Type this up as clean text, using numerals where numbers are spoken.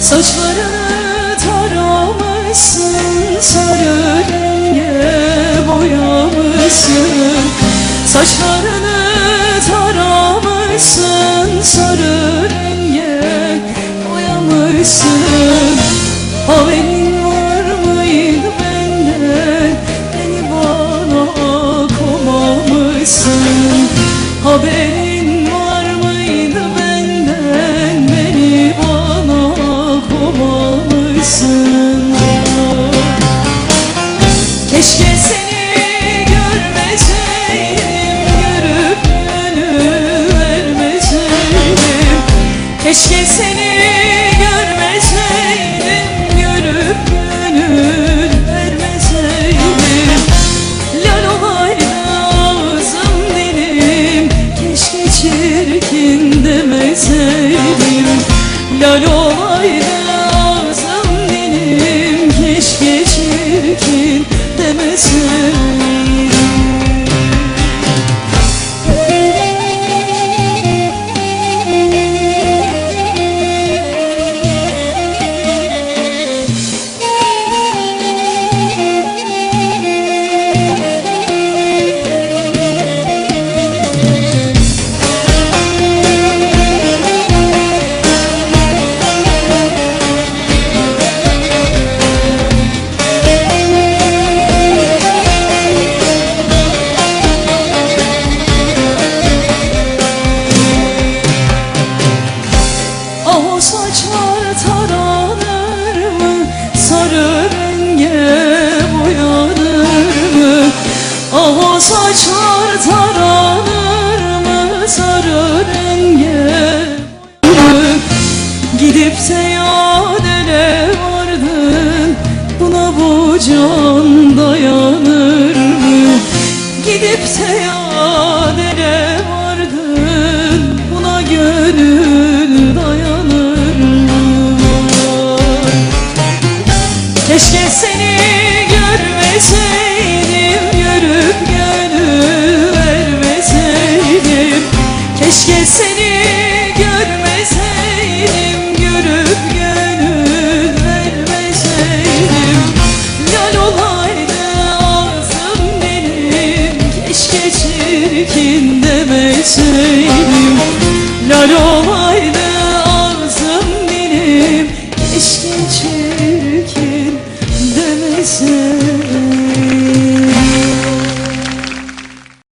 Saçlarını taramışsın, sarı renge boyamışsın. Saçlarını taramışsın, sarı renge boyamışsın. Haberin var mıydı benden, beni bana komamışsın. Haberin var mıydı benden, beni bana komamışsın. Keşke seni görmeseydim, görüp gönül vermeseydim. Keşke seni görmeseydim, görüp gönül vermeseydim. Lal olaydı ağzım dilim, keşke çirkin demeseydim. Lal olaydı ağzım dilim, keşke çirkin demeseydim. O saçlar taranır mı, sarı renge boyanır mı? O saçlar taranır mı, sarı renge boyanır mı? Gidip de yadele vardın, buna bu can dayanır mı? Gidip de yadele vardın, buna gönül dayanır mı? Keşke seni görmeseydim, görüp gönül vermeseydim. Keşke seni görmeseydim, görüp gönül vermeseydim. Lal olaydı ağzım benim, keşke çirkin demeseydim. Lal olaydı ağzım benim, keşke çirkin demeseydim.